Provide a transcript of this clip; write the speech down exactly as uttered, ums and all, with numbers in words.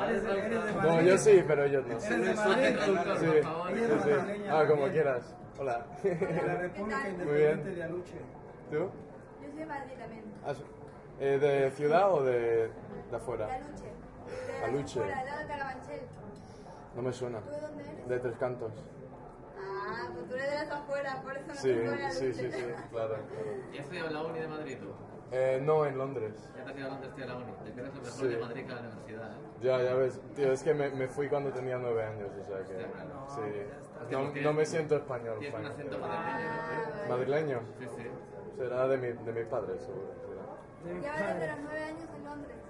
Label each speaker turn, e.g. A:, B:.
A: Eres de, eres de
B: No,
A: Madrid.
B: yo sí, pero ellos no.
A: Eres de Madrid.
B: Sí,
A: Ella es
B: sí, sí.
A: madrileña.
B: Ah, como quieras. Hola.
A: De la República
B: Muy
A: Independiente
B: bien.
A: de Aluche.
B: ¿Tú?
C: Yo soy de Madrid también.
B: Ah, sí. Eh, ¿De ciudad o de, de afuera?
C: De Aluche. De
B: Aluche.
C: Afuera, al lado de Carabanchel.
B: No me suena.
C: ¿Tú de dónde eres?
B: De Tres Cantos.
C: Ah, pues tú eres de las afueras, por eso no
B: Sí,
C: te suena
B: sí,
C: Aluche.
B: sí, sí, claro.
D: ¿Ya has estudiado en la uni de Madrid tú?
B: Eh, no, en Londres.
D: Ya te has ido a Londres, estudiar en la uni. Te quedas lo mejor
B: Sí.
D: de Madrid que a la universidad, ¿eh?
B: Ya, ya ves. Tío, es que me, me fui cuando tenía nueve años, o sea que... Sí. No, no me siento español.
D: Tienes un
B: Frank,
D: acento
B: pero-
D: madrileño, ¿no?
B: ¿Madrileño?
D: Sí, sí.
B: Será de, mi, de mis padres, seguro. será.
C: Llevas desde los nueve años en Londres.